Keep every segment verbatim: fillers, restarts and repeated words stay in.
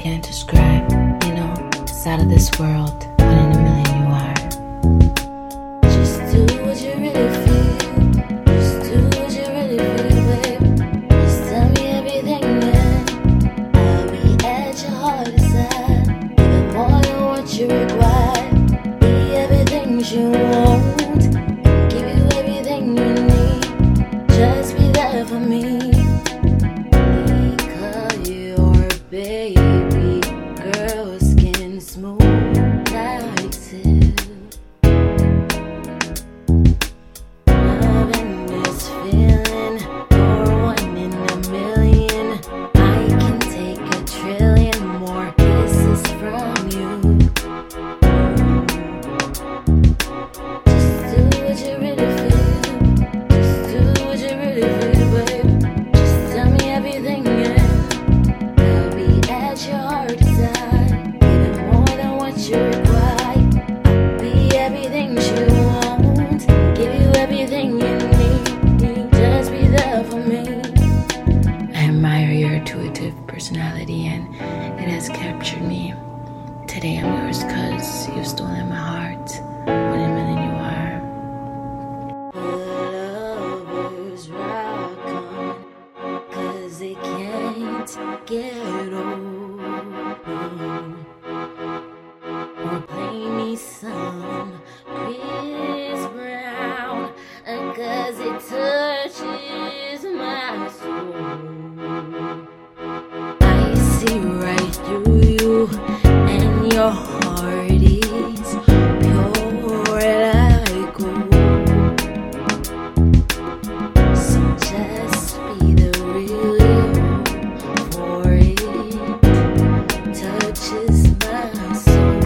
can't describe. You know, it's out of this world. One in a million you are. Just do what you really feel. Just do what you really feel, babe. Just tell me everything, man. I'll be at your heart side. Even more than what you require. Be everything you want. Give you everything you need. Just be there for me. Baby girl, skin smooth like silk. Loving this feeling, you're one in a million. I can take a trillion more kisses from you. Just do what you really feel. Just do what you really feel, babe. Just tell me everything, yeah. Your heart desire, even more than what you require. Be everything you want, give you everything you need. Just be there for me. I admire your intuitive personality and it has captured me. Today I'm yours cause you've stolen my heart. One in a million you are. Lovers rock on cause they can't get old. Or play me some Chris Brown, cause it touches my soul. I see right through you, and your heart is pure like gold. So just be the real you, for it touches my soul.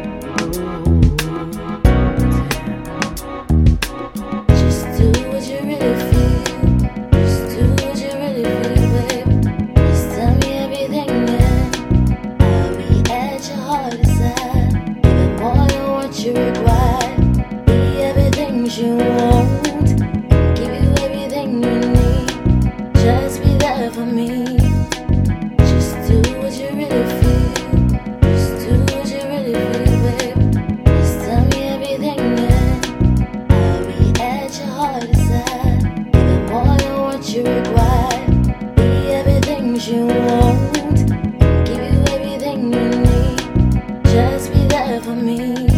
Just do what you really feel. Just do what you really feel, babe. Just tell me everything, yeah. I'll be at your heart side. Even more than what you require. Be everything you want. Give you everything you need. Just be there for me. Just do what you really feel. Just do what you really feel, babe. Just tell me everything, yeah. I'll be at your heart side. Even more than what you require. Be everything you want. Give you everything you need. Just be there for me.